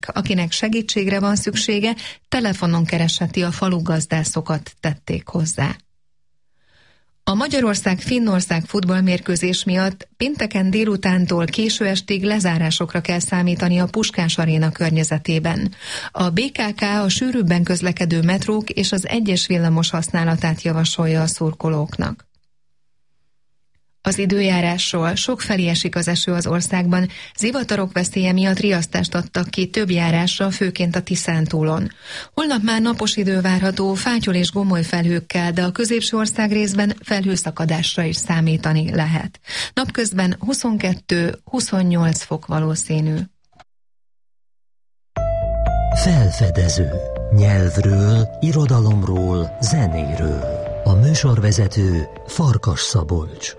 Akinek segítségre van szüksége, telefonon keresheti a falugazdászokat, tették hozzá. A Magyarország-Finnország futballmérkőzés miatt pénteken délutántól késő estig lezárásokra kell számítani a Puskás Aréna környezetében. A BKK a sűrűbben közlekedő metrók és az egyes villamos használatát javasolja a szurkolóknak. Az időjárásról: sokfelé esik az eső az országban, zivatarok veszélye miatt riasztást adtak ki több járásra, főként a Tiszántúlon. Holnap már napos idő várható, fátyol és gomoly felhőkkel, de a középső ország részben felhőszakadásra is számítani lehet. Napközben 22-28 fok valószínű. Felfedező. Nyelvről, irodalomról, zenéről. A műsorvezető Farkas Szabolcs.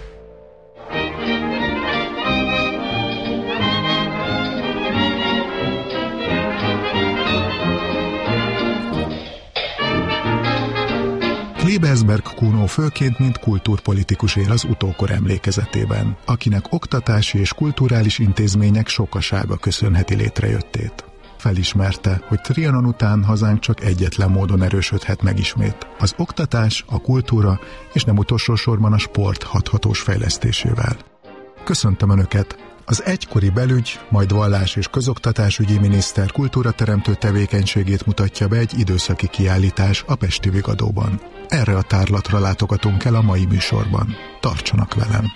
Klebersberg Kuno főként mint kultúrpolitikus él az utókor emlékezetében, akinek oktatási és kulturális intézmények sokasága köszönheti létrejöttét. Felismerte, hogy Trianon után hazánk csak egyetlen módon erősödhet meg ismét: az oktatás, a kultúra és nem utolsó sorban a sport hathatós fejlesztésével. Köszöntöm Önöket! Az egykori belügy, majd vallás- és közoktatásügyi miniszter kultúrateremtő tevékenységét mutatja be egy időszaki kiállítás a Pesti Vigadóban. Erre a tárlatra látogatunk el a mai műsorban. Tartsanak velem!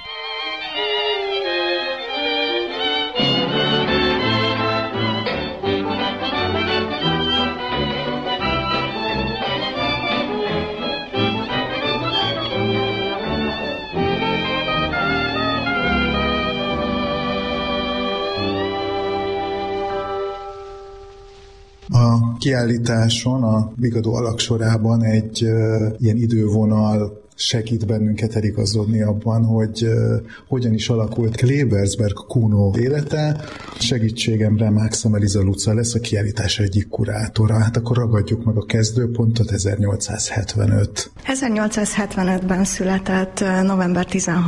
A kiállításon, a Vigadó alaksorában egy ilyen idővonal segít bennünket eligazodni abban, hogy hogyan is alakult Klebersberg Kuno élete. Segítségemre Mákszem Eliza Luca lesz, a kiállítás egyik kurátora. Hát akkor ragadjuk meg a kezdőpontot, 1875. 1875-ben született november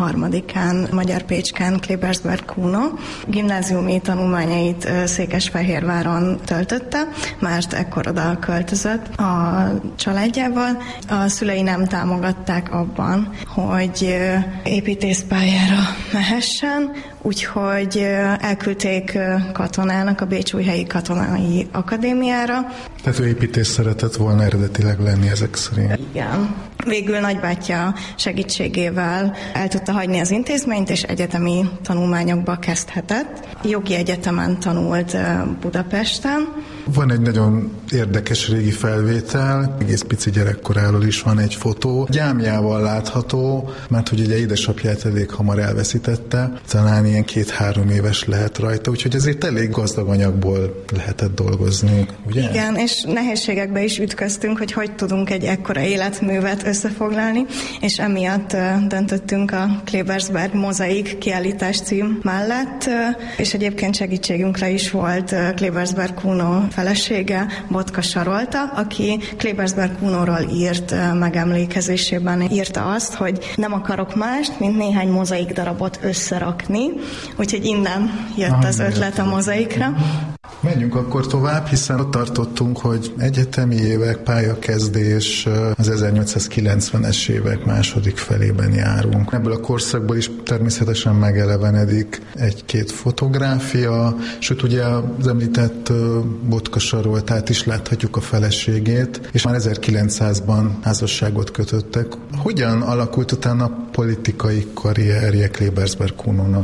13-án Magyar-Pécsken Klebersberg Kuno. Gimnáziumi tanulmányait Székesfehérváron töltötte, mert ekkor oda költözött a családjával. A szülei nem támogatták abban, hogy építészpályára mehessen, úgyhogy elküldték katonának a Bécsújhelyi Katonai Akadémiára. Tehát ő építész szeretett volna eredetileg lenni ezek szerint. Igen. Végül nagybátyja segítségével el tudta hagyni az intézményt, és egyetemi tanulmányokba kezdhetett. Jogi egyetemen tanult Budapesten. Van egy nagyon érdekes régi felvétel, egész pici gyerekkoráról is van egy fotó. Gyámjával látható, mert hogy ugye édesapját elég hamar elveszítette, talán ilyen 2-3 éves lehet rajta, úgyhogy ezért elég gazdag anyagból lehetett dolgozni, ugye? Igen, és nehézségekbe is ütköztünk, hogy tudunk egy ekkora életművet összefoglalni, és emiatt döntöttünk a Klebersberg Mozaik kiállítás cím mellett, és egyébként segítségünkre is volt Klebersberg Kuno felesége, Botka Sarolta, aki Klebersberg Kunóról írt megemlékezésében, írta azt, hogy nem akarok mást, mint néhány mozaik darabot összerakni, úgyhogy innen jött az ötlet a mozaikra. Menjünk akkor tovább, hiszen ott tartottunk, hogy egyetemi évek, pályakezdés, az 1890-es évek második felében járunk. Ebből a korszakból is természetesen megelevenedik egy-két fotográfia, sőt ugye az említett Botka Saroltát is láthatjuk, a feleségét, és már 1900-ban házasságot kötöttek. Hogyan alakult utána a politikai karrierje Klebersberg Kunónak?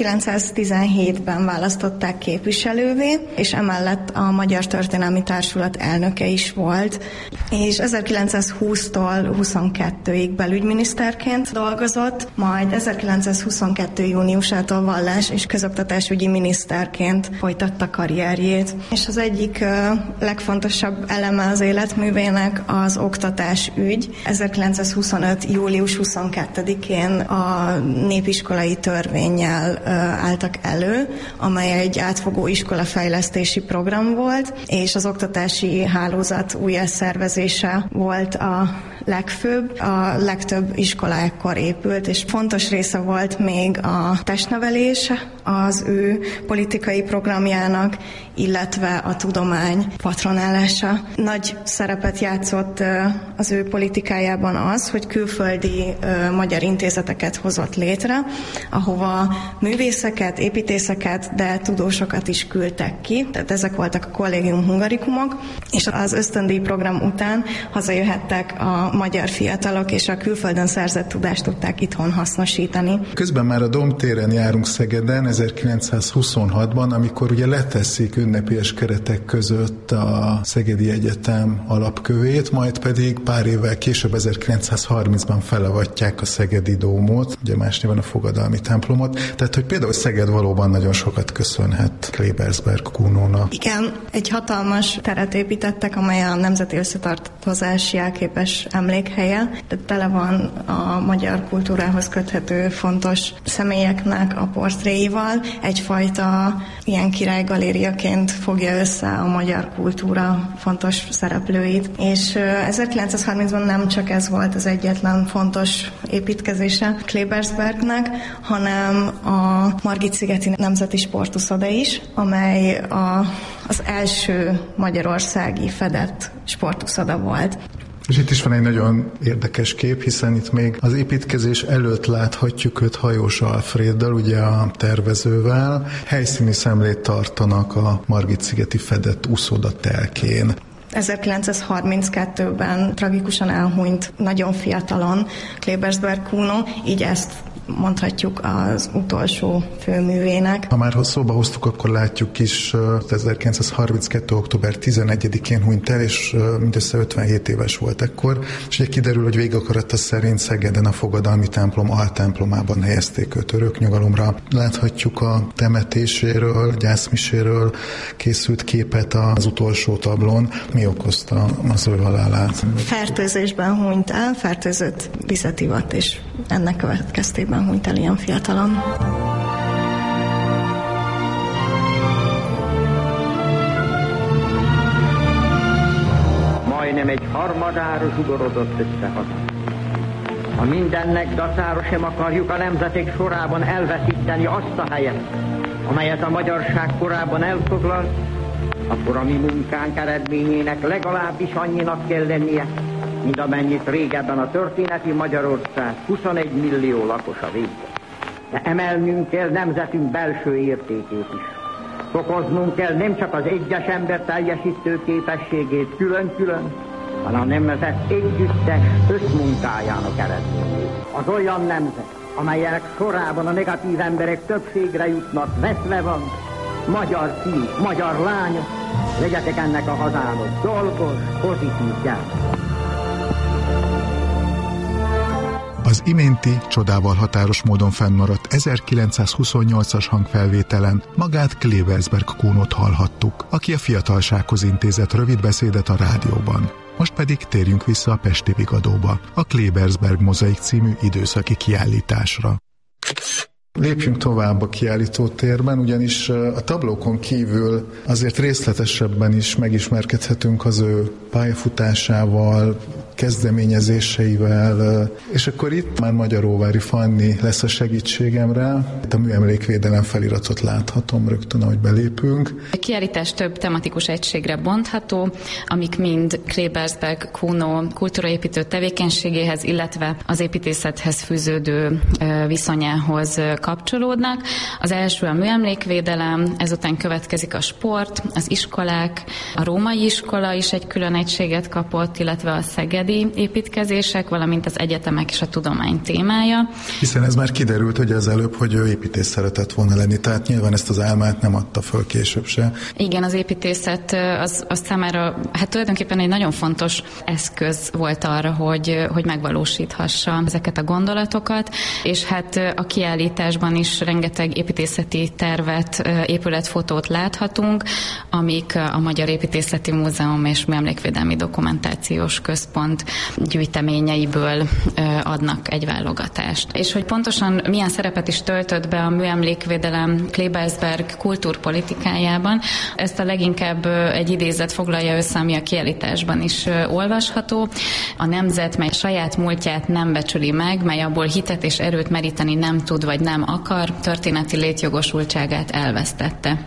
1917-ben választották képviselővé, és emellett a Magyar Történelmi Társulat elnöke is volt, és 1920-tól 22-ig belügyminiszterként dolgozott, majd 1922. júniusától vallás- és közoktatásügyi miniszterként folytatta karrierjét. És az egyik legfontosabb eleme az életművének az oktatásügy. 1925. július 22-én a népiskolai törvénnyel álltak elő, amely egy átfogó iskolafejlesztési program volt, és az oktatási hálózat újjászervezése volt a legfőbb. A legtöbb iskola ekkor épült, és fontos része volt még a testnevelés az ő politikai programjának, illetve a tudomány patronálása. Nagy szerepet játszott az ő politikájában az, hogy külföldi magyar intézeteket hozott létre, ahova művészeket, építészeket, de tudósokat is küldtek ki. Tehát ezek voltak a Collegium Hungarikumok, és az ösztöndíj program után hazajöhettek a magyar fiatalok, és a külföldön szerzett tudást tudták itthon hasznosítani. Közben már a Domtéren járunk Szegeden 1926-ban, amikor ugye leteszik ünnepélyes keretek között a Szegedi Egyetem alapkövét, majd pedig pár évvel később 1930-ban felavatják a Szegedi Dómot, ugye más néven a Fogadalmi templomot, tehát hogy például Szeged valóban nagyon sokat köszönhet Klebersberg Kunónak. Igen, egy hatalmas teret építettek, amely a nemzeti összetartozás jelképes emlékhelye, de tele van a magyar kultúrához köthető fontos személyeknek a portréival. Egyfajta ilyen királygalériaként fogja össze a magyar kultúra fontos szereplőit. És 1930-ban nem csak ez volt az egyetlen fontos építkezése Klebersbergnek, hanem a Margit-szigeti Nemzeti Sportuszoda is, amely az első magyarországi fedett sportuszoda volt. És itt is van egy nagyon érdekes kép, hiszen itt még az építkezés előtt láthatjuk őt Hajós Alfréddel, ugye a tervezővel. Helyszíni szemlét tartanak a Margit-szigeti fedett úszoda telkén. 1932-ben tragikusan elhunyt nagyon fiatalon Klebersberg Kuno, így ezt mondhatjuk az utolsó főművének. Ha már szóba hoztuk, akkor látjuk is 1932. október 11-én hunyt el, és mindössze 57 éves volt ekkor, és ugye kiderül, hogy végakarata szerint Szegeden a Fogadalmi templom altemplomában helyezték őt öröknyugalomra. Láthatjuk a temetéséről, gyászmiséről készült képet az utolsó tablón. Mi okozta az ő halálát? Fertőzésben hunyt el, fertőzött vizet ivott, és ennek következtében hunyt el ilyen fiatalon. Majdnem egy harmadára zsugorodott össze haza. Ha mindennek dacára sem akarjuk a nemzetek sorában elveszíteni azt a helyet, amelyet a magyarság korábban elfoglalt, akkor a mi munkánk eredményének legalábbis annyinak kell lennie, mint amennyit régebben a történeti Magyarország 21 millió lakosa végzett. De emelnünk kell nemzetünk belső értékét is. Fokoznunk kell nem csak az egyes ember teljesítő képességét külön-külön, hanem a nemzet együttes összmunkájának eredményét. Az olyan nemzet, amelyek sorában a negatív emberek többségre jutnak, veszve van, magyar fiúk, magyar lányok, legyetek ennek a hazának dolgos, pozitív gyermek. Az iménti, csodával határos módon fennmaradt 1928-as hangfelvételen magát Klebersberg Kunót hallhattuk, aki a fiatalsághoz intézett rövid beszédet a rádióban. Most pedig térjünk vissza a pesti Vigadóba, a Klebersberg Mozaik című időszaki kiállításra. Lépjünk tovább a kiállítótérben, ugyanis a tablókon kívül azért részletesebben is megismerkedhetünk az ő pályafutásával, kezdeményezéseivel, és akkor itt már Magyaróvári Fanni lesz a segítségemre. Itt a műemlékvédelem feliratot láthatom rögtön, ahogy belépünk. A kiállítás több tematikus egységre bontható, amik mind Klebersberg Kuno kultúraépítő tevékenységéhez, illetve az építészethez fűződő viszonyához kapcsolódnak. Az első a műemlékvédelem, ezután következik a sport, az iskolák, a római iskola is egy külön egységet kapott, illetve a szegedi építkezések, valamint az egyetemek és a tudomány témája. Hiszen ez már kiderült, hogy az előbb, hogy ő építész szeretett volna lenni, tehát nyilván ezt az álmát nem adta föl később se. Igen, az építészet az számára tulajdonképpen egy nagyon fontos eszköz volt arra, hogy megvalósíthassa ezeket a gondolatokat, és a kiállításban is rengeteg építészeti tervet, épületfotót láthatunk, amik a Magyar Építészeti Múzeum és Műemlékvédelmi Dokumentációs Központ Központ gyűjteményeiből adnak egy válogatást. És hogy pontosan milyen szerepet is töltött be a műemlékvédelem Klebersberg kultúrpolitikájában, ezt a leginkább egy idézet foglalja össze, ami a kiállításban is olvasható. A nemzet, mely saját múltját nem becsüli meg, mely abból hitet és erőt meríteni nem tud vagy nem akar, történeti létjogosultságát elvesztette.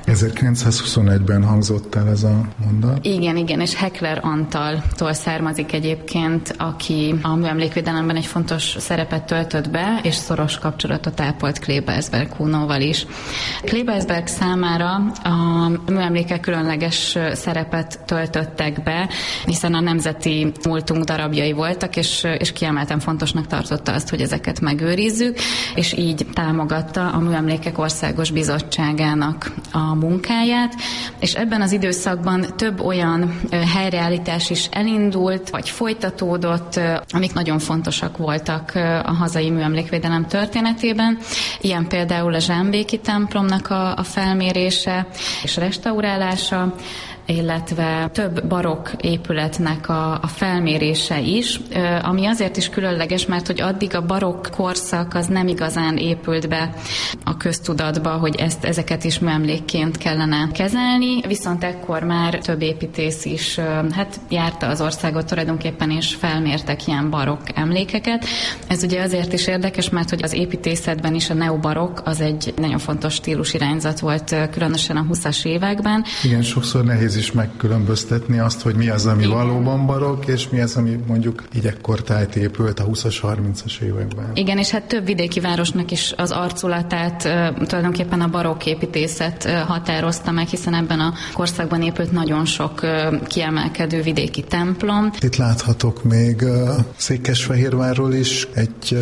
1921-ben hangzott el ez a mondat? Igen, és Heckler Antaltól származik egyébként, aki a műemlékvédelemben egy fontos szerepet töltött be, és szoros kapcsolatot ápolt Klebersberg Kunóval is. Klebersberg számára a műemlékek különleges szerepet töltöttek be, hiszen a nemzeti múltunk darabjai voltak, és kiemelten fontosnak tartotta azt, hogy ezeket megőrizzük, és így támogatta a Műemlékek Országos Bizottságának a munkáját, és ebben az időszakban több olyan helyreállítás is elindult, vagy folytatódott, amik nagyon fontosak voltak a hazai műemlékvédelem történetében. Ilyen például a Zsámbéki templomnak a felmérése és restaurálása, illetve több barokk épületnek a felmérése is, ami azért is különleges, mert hogy addig a barokk korszak az nem igazán épült be a köztudatba, hogy ezeket is műemlékként kellene kezelni, viszont ekkor már több építész is járta az országot tulajdonképpen, és felmértek ilyen barokk emlékeket. Ez ugye azért is érdekes, mert hogy az építészetben is a neobarokk az egy nagyon fontos stílusirányzat volt, különösen a 20-as években. Igen, sokszor nehéz is megkülönböztetni azt, hogy mi az, ami valóban barokk, és mi az, ami mondjuk így ekkortájt épült a 20-as, 30-as években. Igen, és hát több vidéki városnak is az arculatát tulajdonképpen a barokk építészet határozta meg, hiszen ebben a korszakban épült nagyon sok kiemelkedő vidéki templom. Itt láthatok még Székesfehérvárról is egy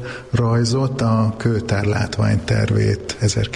rajzot, a kőtár látványtervét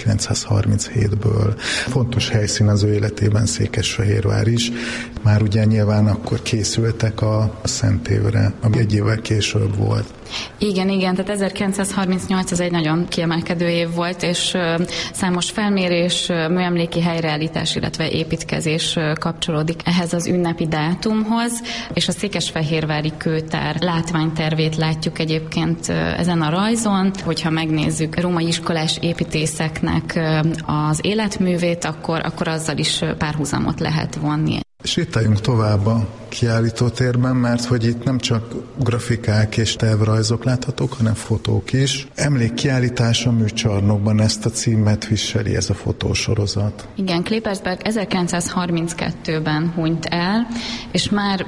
1937-ből. Fontos helyszín az ő életében Székesfehérvár is. Már ugye nyilván akkor készültek a Szent Évre, ami egy évvel később volt. Igen, tehát 1938 az egy nagyon kiemelkedő év volt, és számos felmérés, műemléki helyreállítás, illetve építkezés kapcsolódik ehhez az ünnepi dátumhoz, és a székesfehérvári kőtár látványtervét látjuk egyébként ezen a rajzon. Hogyha megnézzük római iskolás építészeknek az életművét, akkor azzal is párhuzamot lehet vonni. Sétáljunk tovább a kiállítótérben, mert hogy itt nem csak grafikák és tervrajzok láthatók, hanem fotók is. Emlékkiállítás a műcsarnokban, ezt a címet viseli ez a fotósorozat. Igen, Klebersberg 1932-ben hunyt el, és már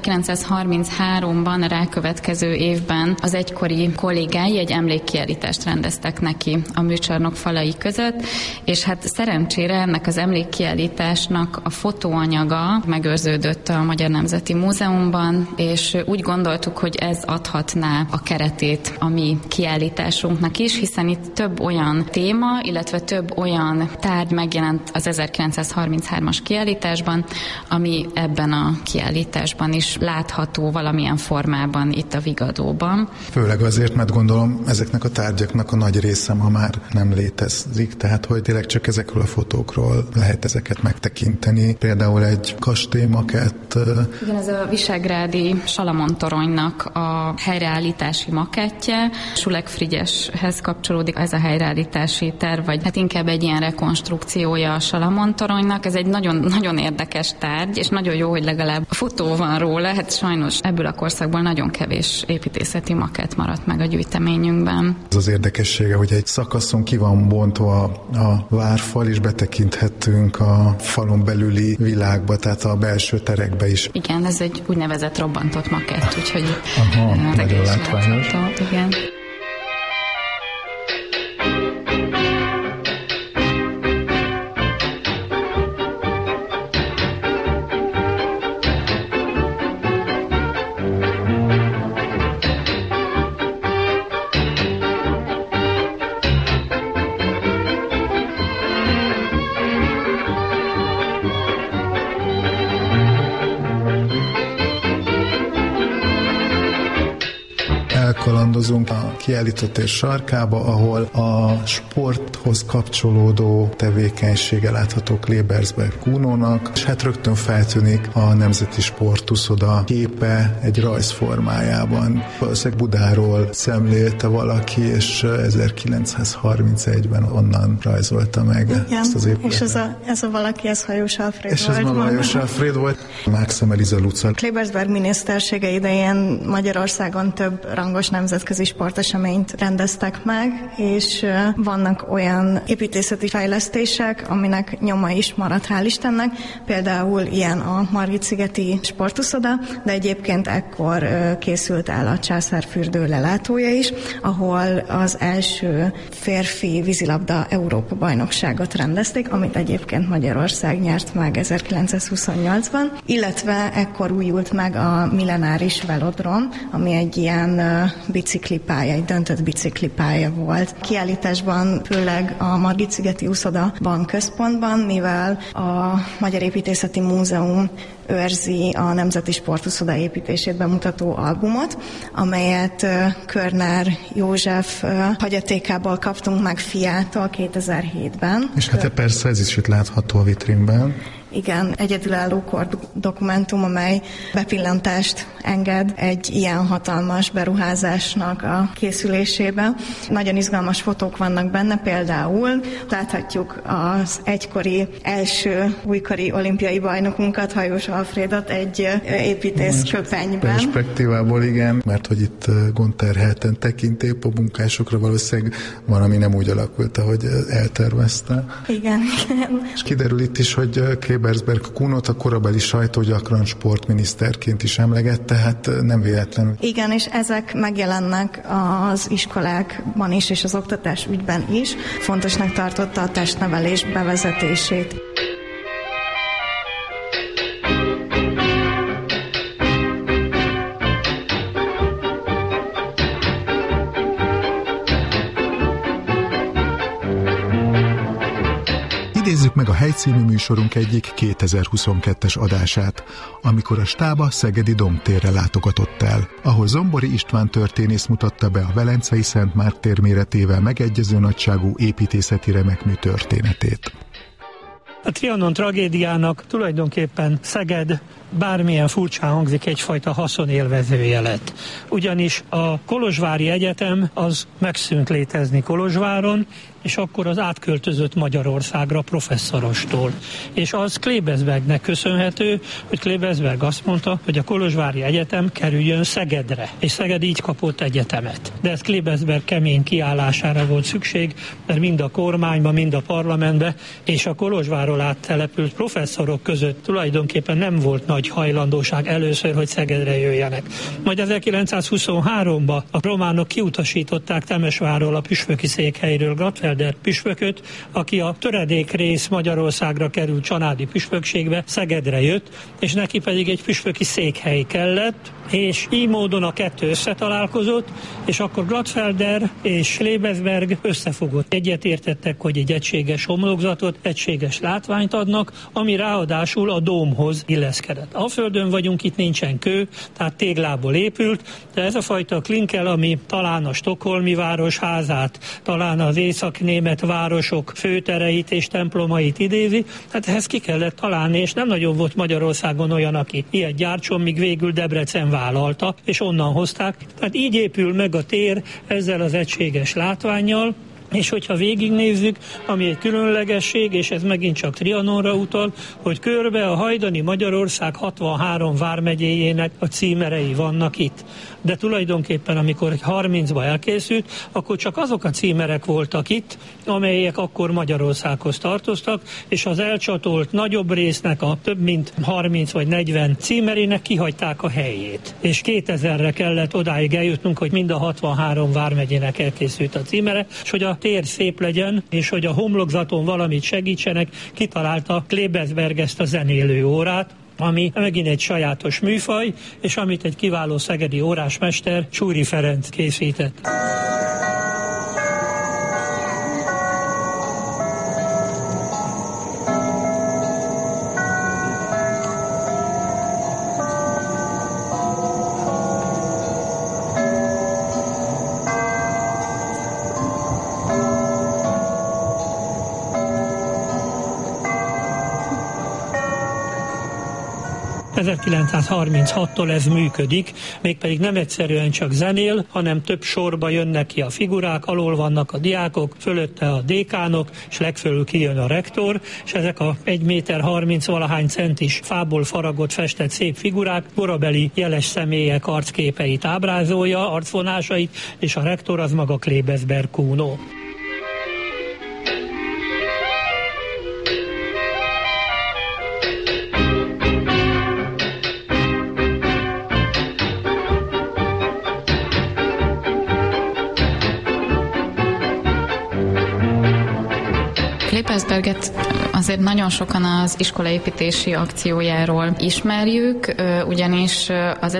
1933-ban, a rákövetkező évben az egykori kollégái egy emlékkiállítást rendeztek neki a műcsarnok falai között, és hát szerencsére ennek az emlékkiállításnak a fotóanyaga megőrződött a Magyar Nemzeti Múzeumban, és úgy gondoltuk, hogy ez adhatná a keretét a mi kiállításunknak is, hiszen itt több olyan téma, illetve több olyan tárgy megjelent az 1933-as kiállításban, ami ebben a kiállításban is látható valamilyen formában itt a Vigadóban. Főleg azért, mert gondolom ezeknek a tárgyaknak a nagy része ma már nem létezik, tehát hogy tényleg csak ezekről a fotókról lehet ezeket megtekinteni. Például egy kastélymakett. Igen, ez a visegrádi Salamon toronynak a helyreállítási makettje. Sulek Frigyeshez kapcsolódik ez a helyreállítási terv, vagy hát inkább egy ilyen rekonstrukciója a Salamon toronynak. Ez egy nagyon, nagyon érdekes tárgy, és nagyon jó, hogy legalább fotó van róla. Hát sajnos ebből a korszakból nagyon kevés építészeti makett maradt meg a gyűjteményünkben. Az az érdekessége, hogy egy szakaszon ki van bontva a várfal, és betekinthettünk a falon belüli világba, tehát a belső terekbe is. Igen, ez egy úgynevezett robbantott makett, úgyhogy nagyon látványos. Igen. kalandozunk a kiállító tér sarkába, ahol a sporthoz kapcsolódó tevékenysége látható Klebersberg Kunónak, és hát rögtön feltűnik a Nemzeti Sportuszoda képe egy rajzformájában. Valószínűleg Budáról szemlélte valaki, és 1931-ben onnan rajzolta meg ezt az épületet. És ez a valaki, ez Hajós Alfréd és volt. És ez ma Hajós Alfréd volt. Mákszem Eliza Luca. Klebersberg minisztersége idején Magyarországon több rangos nemzetközi sporteseményt rendeztek meg, és vannak olyan építészeti fejlesztések, aminek nyoma is maradt, hál' Istennek. Például ilyen a Margit-szigeti sportuszoda, de egyébként ekkor készült el a Császárfürdő lelátója is, ahol az első férfi vízilabda Európa bajnokságot rendezték, amit egyébként Magyarország nyert meg 1928-ban, illetve ekkor újult meg a millenáris velodrom, ami egy ilyen biciklipálya, egy döntött biciklipálya volt. Kiállításban főleg a Margit-szigeti úszoda központban, mivel a Magyar Építészeti Múzeum őrzi a Nemzeti Sportuszoda építését bemutató albumot, amelyet Körner József hagyatékából kaptunk meg fiától 2007-ben. És hát persze ez is itt látható a vitrínben. Igen, egyedülálló dokumentum, amely bepillantást enged egy ilyen hatalmas beruházásnak a készülésébe. Nagyon izgalmas fotók vannak benne, például láthatjuk az egykori első újkori olimpiai bajnokunkat, Hajós Alfrédot egy építész köpenyben. Perspektívából igen, mert hogy itt gondterhelten tekintélyp a munkásokra valószínűleg van, ami nem úgy alakult, ahogy eltervezte. Igen. És kiderül itt is, hogy Klebersberg Kunót a korabeli sajtó gyakran sportminiszterként is emlegette, hát nem véletlenül. Igen, és ezek megjelennek az iskolákban is, és az oktatás ügyben is. Fontosnak tartotta a testnevelés bevezetését. Idézzük meg a Hely című műsorunk egyik 2022-es adását, amikor a stáb a szegedi Domtérre látogatott el, ahol Zombori István történész mutatta be a Velencei Szent Márk tér méretével megegyező nagyságú építészeti remekmű történetét. A Trianon tragédiának tulajdonképpen Szeged bármilyen furcsán hangzik, egyfajta haszonélvezője lett. Ugyanis a Kolozsvári Egyetem az megszűnt létezni Kolozsváron, és akkor az átköltözött Magyarországra professzorostól. És az Klebersbergnek köszönhető, hogy Klebersberg azt mondta, hogy a Kolozsvári Egyetem kerüljön Szegedre, és Szeged így kapott egyetemet. De ez Klebersberg kemény kiállására volt szükség, mert mind a kormányban, mind a parlamentben és a Kolozsvárról áttelepült professzorok között tulajdonképpen nem volt nagy hajlandóság először, hogy Szegedre jöjjenek. Majd 1923-ban a románok kiutasították Temesvárról, a püspöki székhelyről Gladfelder püspököt, aki a töredék rész Magyarországra került csanádi püspökségbe, Szegedre jött, és neki pedig egy püspöki székhely kellett, és így módon a kettő összetalálkozott, és akkor Gladfelder és Klebersberg összefogott. Egyetértettek, hogy egy egységes homlokzatot, egységes látványt adnak, ami ráadásul a dómhoz illeszkedett. A földön vagyunk, itt nincsen kő, tehát téglából épült, de ez a fajta klinkel, ami talán a stockholmi város házát, talán az észak-német városok főtereit és templomait idézi, hát ehhez ki kellett találni, és nem nagyon volt Magyarországon olyan, aki ilyet gyártson, míg végül Debrecen vállalta, és onnan hozták. Tehát így épül meg a tér ezzel az egységes látvánnyal, és hogyha végignézzük, ami egy különlegesség, és ez megint csak Trianonra utal, hogy körbe a hajdani Magyarország 63 vármegyéjének a címerei vannak itt. De tulajdonképpen, amikor 30-ba elkészült, akkor csak azok a címerek voltak itt, amelyek akkor Magyarországhoz tartoztak, és az elcsatolt nagyobb résznek a több mint 30 vagy 40 címerének kihagyták a helyét. És 2000-re kellett odáig eljutnunk, hogy mind a 63 vármegyének elkészült a címere, és hogy a tér szép legyen, és hogy a homlokzaton valamit segítsenek, kitalálta Klebersberg ezt a zenélő órát, ami megint egy sajátos műfaj, és amit egy kiváló szegedi órásmester, Csúri Ferenc készített. 1936-tól ez működik, mégpedig nem egyszerűen csak zenél, hanem több sorba jönnek ki a figurák, alól vannak a diákok, fölötte a dékánok, és legfölül kijön a rektor, és ezek a 1 méter 30 valahány centis fából faragott, festett szép figurák korabeli jeles személyek arcképeit ábrázolja, arcvonásait, és a rektor az maga Klebersberg Kuno. Klebersberget azért nagyon sokan az iskolaépítési akciójáról ismerjük, ugyanis az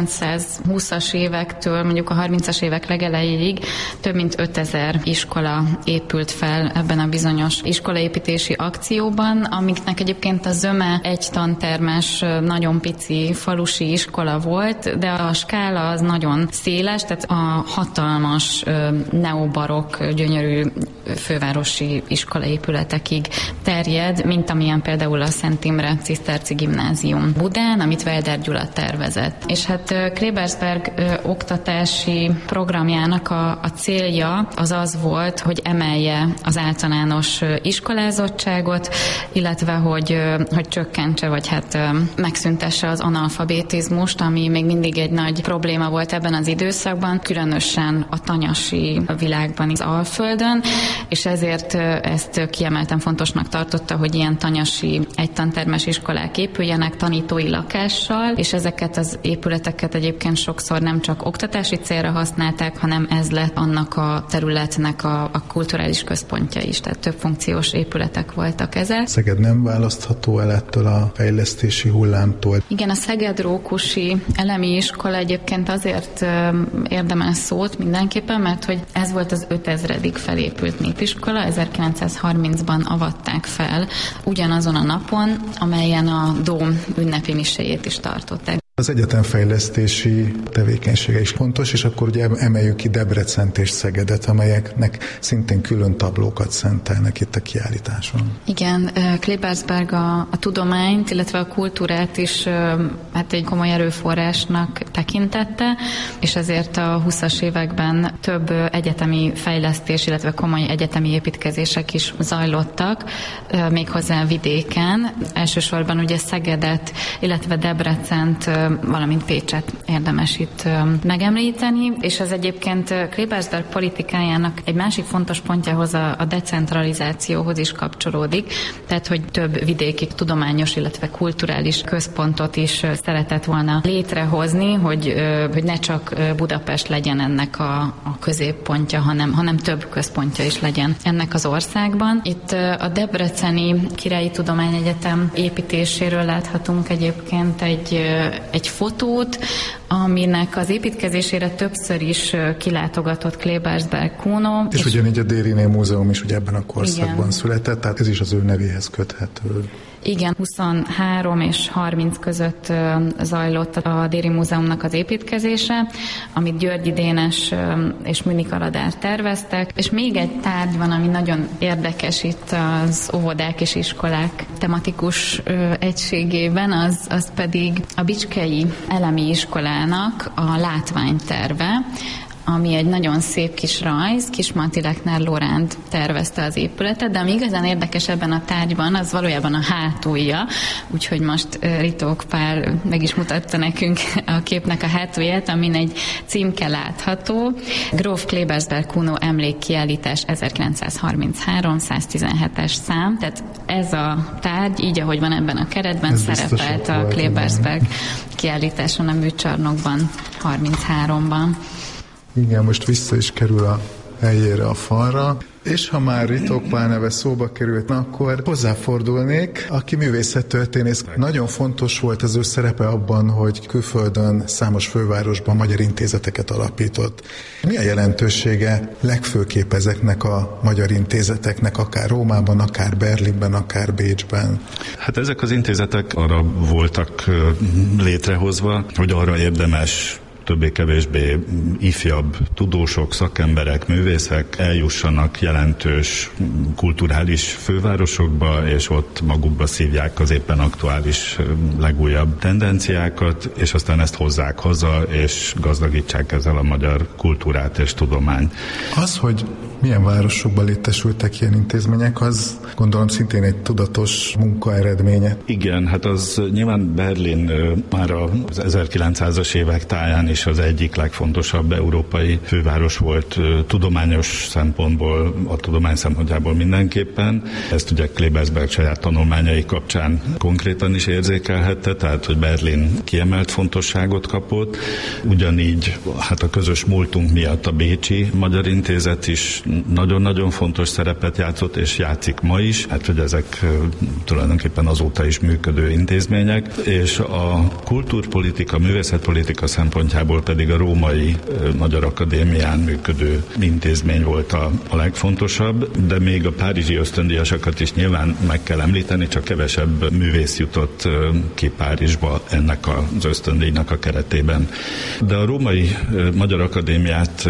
1920-as évektől mondjuk a 30-as évek legelejéig több mint 5000 iskola épült fel ebben a bizonyos iskolaépítési akcióban, amiknek egyébként a zöme egy tantermes, nagyon pici falusi iskola volt, de a skála az nagyon széles, tehát a hatalmas neobarokk, gyönyörű fővárosi iskolaépületekig terjed, mint amilyen például a Szent Imre Ciszterci Gimnázium Budán, amit Welder Gyula tervezett. És hát Klebersberg oktatási programjának a célja az volt, hogy emelje az általános iskolázottságot, illetve hogy csökkentse, vagy hát megszüntesse az analfabetizmust, ami még mindig egy nagy probléma volt ebben az időszakban, különösen a tanyasi világban, az Alföldön, és ezért ezt kiemelten fontosnak tartotta, hogy ilyen tanyasi egytantermes iskolák épüljenek tanítói lakással, és ezeket az épületeket egyébként sokszor nem csak oktatási célra használták, hanem ez lett annak a területnek a kulturális központja is, tehát több funkciós épületek voltak ezek. Szeged nem választható el ettől a fejlesztési hullámtól? Igen, a Szeged-Rókusi elemi iskola egyébként azért érdemel szót mindenképpen, mert hogy ez volt az 5000. felépült népiskola, 1930-ban avatták fel ugyanazon a napon, amelyen a Dóm ünnepi miséjét is tartották. Az egyetemfejlesztési tevékenysége is fontos, és akkor ugye emeljük ki Debrecent és Szegedet, amelyeknek szintén külön tablókat szentelnek itt a kiállításon. Igen, Klebersberg a tudományt, illetve a kultúrát is hát egy komoly erőforrásnak tekintette, és ezért a 20-as években több egyetemi fejlesztés, illetve komoly egyetemi építkezések is zajlottak, méghozzá vidéken. Elsősorban ugye Szegedet, illetve Debrecent, valamint Pécset érdemes itt megemlíteni, és ez egyébként Klebersberg politikájának egy másik fontos pontjához, a decentralizációhoz is kapcsolódik, tehát hogy több vidéki tudományos, illetve kulturális központot is szeretett volna létrehozni, hogy ne csak Budapest legyen ennek a középpontja, hanem több központja is legyen ennek az országban. Itt a Debreceni Királyi Tudományegyetem építéséről láthatunk egyébként egy fotót, aminek az építkezésére többször is kilátogatott Klebersberg Kuno. És ugyanígy a Dériné Múzeum is ugye ebben a korszakban született, tehát ez is az ő nevéhez köthető. Igen, 23 és 30 között zajlott a Déri Múzeumnak az építkezése, amit Györgyi Dénes és Münik Aladár terveztek, és még egy tárgy van, ami nagyon érdekes itt az óvodák és iskolák tematikus egységében, az pedig a Bicskei Elemi Iskolának a látványterve, ami egy nagyon szép kis rajz, Kismanti Lechner Loránd tervezte az épületet, de ami igazán érdekes ebben a tárgyban, az valójában a hátulja, úgyhogy most Ritók Pál meg is mutatta nekünk a képnek a hátulját, amin egy címke látható. Gróf Klebersberg Kuno emlékkiállítás 1933, 117-es szám, tehát ez a tárgy, így ahogy van ebben a keretben, ez szerepelt a Klebersberg kiállításon a műcsarnokban 33-ban. Igen, most vissza is kerül a helyére a falra, és ha már Ritók Pál neve szóba került, akkor hozzáfordulnék, aki művészettörténész. Nagyon fontos volt az ő szerepe abban, hogy külföldön, számos fővárosban magyar intézeteket alapított. Mi a jelentősége legfőképp ezeknek a magyar intézeteknek, akár Rómában, akár Berlinben, akár Bécsben? Hát ezek az intézetek arra voltak létrehozva, hogy arra érdemes többé-kevésbé ifjabb tudósok, szakemberek, művészek eljussanak jelentős kulturális fővárosokba, és ott magukba szívják az éppen aktuális legújabb tendenciákat, és aztán ezt hozzák haza, és gazdagítsák ezzel a magyar kultúrát és tudományt. Az, hogy milyen városokban létesültek ilyen intézmények, az gondolom szintén egy tudatos munka eredménye. Igen, hát az nyilván Berlin már az 1900-as évek táján is az egyik legfontosabb európai főváros volt tudományos szempontból, a tudomány szempontjából mindenképpen. Ezt ugye Klebersberg saját tanulmányai kapcsán konkrétan is érzékelhette, tehát hogy Berlin kiemelt fontosságot kapott. Ugyanígy hát a közös múltunk miatt a Bécsi Magyar Intézet is nagyon-nagyon fontos szerepet játszott, és játszik ma is, hát hogy ezek tulajdonképpen azóta is működő intézmények, és a kultúrpolitika, művészetpolitika szempontjából pedig a Római Magyar Akadémián működő intézmény volt a legfontosabb, de még a párizsi ösztöndíjasokat is nyilván meg kell említeni, csak kevesebb művész jutott ki Párizsba ennek az ösztöndíjnak a keretében. De a Római Magyar Akadémiát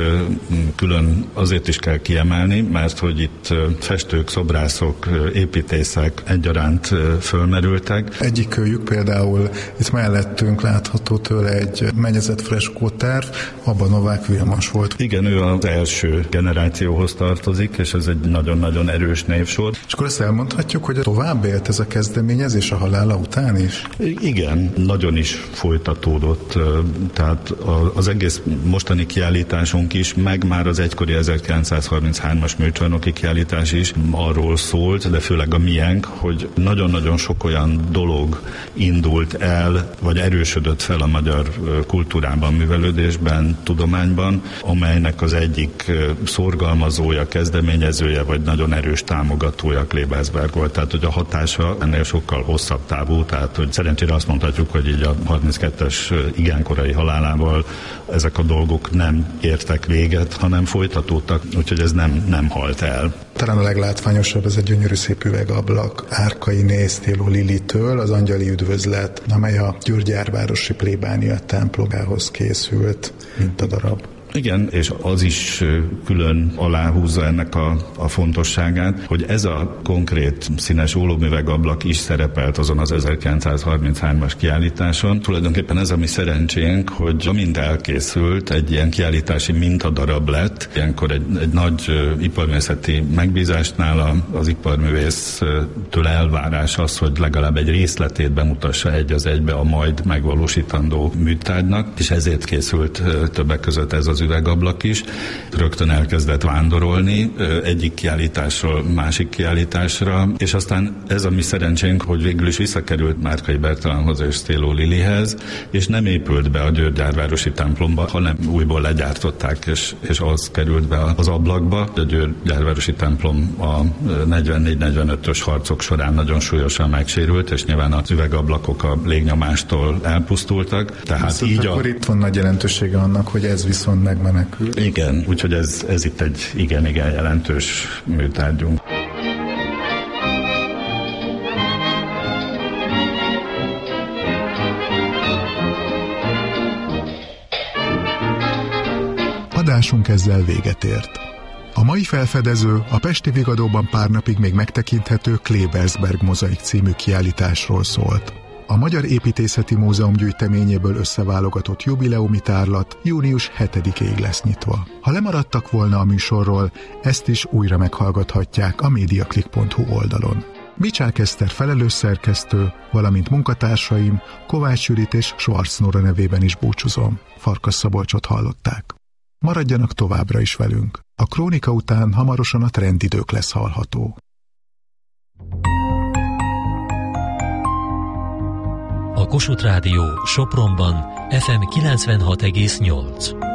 külön azért is kell kiemelni, mert hogy itt festők, szobrászok, építészek egyaránt fölmerültek. Egyikőjük például itt mellettünk látható tőle egy mennyezett freskóterv, abban Novák Vilmos volt. Igen, ő az első generációhoz tartozik, és ez egy nagyon-nagyon erős névsor. És akkor ezt elmondhatjuk, hogy tovább élt ez a kezdeményezés a halála után is? Igen, nagyon is folytatódott. Tehát az egész mostani kiállításunk is, meg már az egykori 1933-as műcsarnoki kiállítás is arról szólt, de főleg a miénk, hogy nagyon-nagyon sok olyan dolog indult el, vagy erősödött fel a magyar kultúrában, művelődésben, tudományban, amelynek az egyik szorgalmazója, kezdeményezője, vagy nagyon erős támogatója Klebersberg volt. Tehát, hogy a hatása ennél sokkal hosszabb távú, tehát, hogy szerencsére azt mondhatjuk, hogy így a 32-es igen korai halálával ezek a dolgok nem értek véget, hanem folytatódtak, úgyhogy ez nem halt el. Talán a leglátványosabb ez egy gyönyörű szép üvegablak Árkai Néztéló Lilitől, az Angyali Üdvözlet, amely a Györgyárvárosi plébánia templomához készült mintadarab. Igen, és az is külön aláhúzza ennek a fontosságát, hogy ez a konkrét színes ólomüvegablak is szerepelt azon az 1933-as kiállításon. Tulajdonképpen ez a mi szerencsénk, hogy amint elkészült, egy ilyen kiállítási mintadarab lett. Ilyenkor egy nagy iparművészeti megbízásnál az iparművésztől elvárás az, hogy legalább egy részletét bemutassa egy az egybe a majd megvalósítandó műtárgynak, és ezért készült többek között ez az üvegablak is. Rögtön elkezdett vándorolni egyik kiállításról másik kiállításra, és aztán ez a mi szerencsénk, hogy végül is visszakerült Márkai Bertalanhoz és Sztéló Lilihez, és nem épült be a Györgyárvárosi templomba, hanem újból legyártották, és az került be az ablakba. A Györgyárvárosi templom a 44-45-ös harcok során nagyon súlyosan megsérült, és nyilván az üvegablakok a légnyomástól elpusztultak. Tehát így akkor itt van nagy jelentősége annak, hogy ez viszont megmenekül. Igen, úgyhogy ez itt egy igen jelentős műtárgyunk. Adásunk ezzel véget ért. A mai felfedező a Pesti Vigadóban pár napig még megtekinthető Klebersberg mozaik című kiállításról szólt. A Magyar Építészeti Múzeum gyűjteményéből összeválogatott jubileumi tárlat június 7-ig lesz nyitva. Ha lemaradtak volna a műsorról, ezt is újra meghallgathatják a mediaclick.hu oldalon. Bicsák Eszter felelős szerkesztő, valamint munkatársaim Kovács Judit és Schwarz Nóra nevében is búcsúzom. Farkas Szabolcsot hallották. Maradjanak továbbra is velünk. A krónika után hamarosan a trendidők lesz hallható. A Kossuth Rádió Sopronban FM 96,8.